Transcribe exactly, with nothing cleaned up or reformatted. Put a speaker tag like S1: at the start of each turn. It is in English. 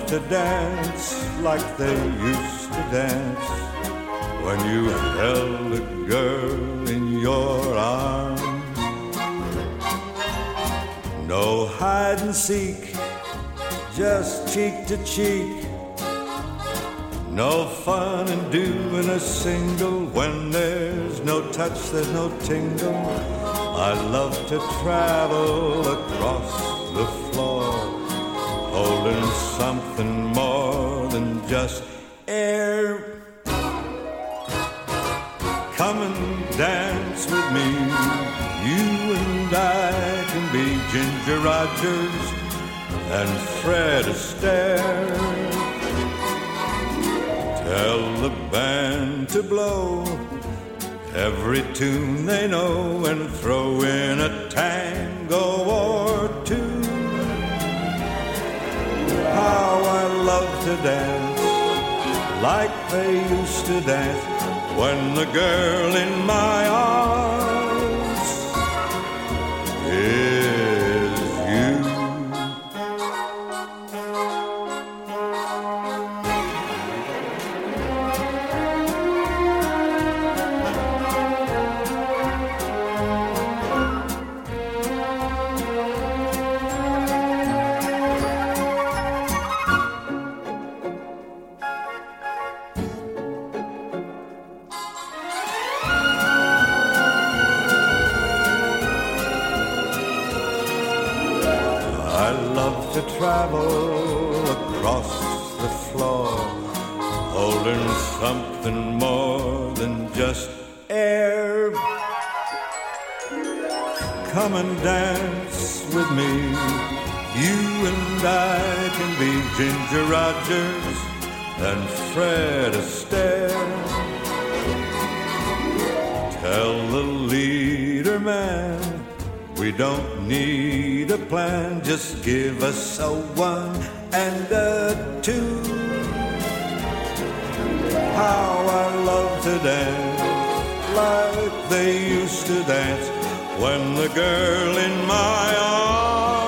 S1: to dance like they used to dance when you held a girl in your arms. No hide and seek, just cheek to cheek. No fun in doing a single when there's no touch, there's no tingle. I love to travel across the floor, holding something more than just air. Come and dance with me. You and I can be Ginger Rogers and Fred Astaire. Tell the band to blow every tune they know and throw in a tango or two. How I love to dance like they used to dance when the girl in my arms is you. I love to travel across the floor, holding something more than just air. Come and dance with me. You and I can be Ginger Rogers and Fred Astaire. Tell the leader man we don't need a plan, just give us a one and a two. How I love to dance like they used to dance when the girl in my arms